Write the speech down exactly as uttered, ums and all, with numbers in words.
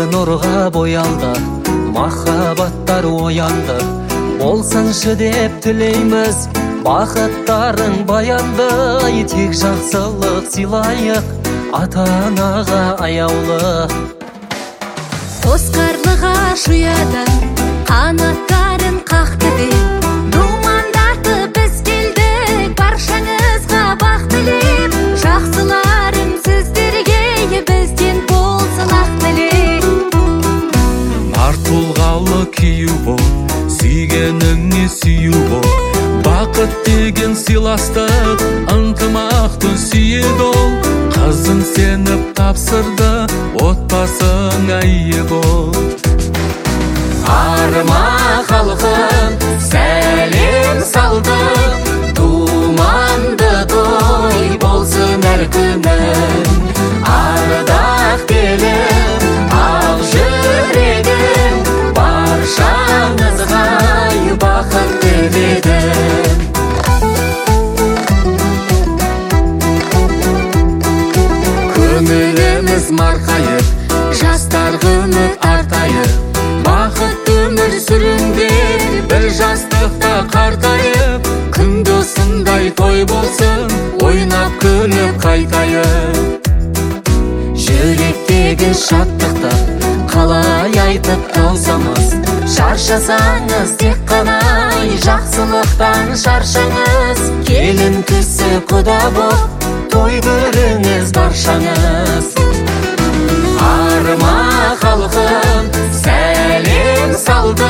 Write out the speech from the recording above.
нурга боялды, махабаттар оянды. Болсыншы деп тілейміз, бақыттарың баянды. Тек жақсылық сыйлайық, ата-анаға аяулы. Қосқарлыға шуяды, қанаттарын қақты деп, думандарды біз келдік, баршаңызға бақ тілеп. Жақсыларым сіздерге, бізден болсын ақ тілек. Март болғалы кию бол, сүйгеніңе сүйу бол. Бақыт деген сыйластық, ынтымақты сүйеді ол. Қызың сеніп тапсырды, отбасыңа ие бол. Арма халқын сәлем салды, думанды той болсын әр күнің. Ардақ телім, ақ жүрегім, баршаңызға бақыт тіледім. Көңіліміз марқайып, жастар үміт артайып, бақыт өмір сүріңдер, бір жастықта қартайып. Күнде осындай той болсын, ойнап күліп қайтайық. Жүректегі шаттықты қалай айтып таусамыз, шаршасаңыз тек қана жақсылықтан шаршаңыз. Келін кісі құда боп, той көріңіз баршаңыз. Арма халқын сәлем салды,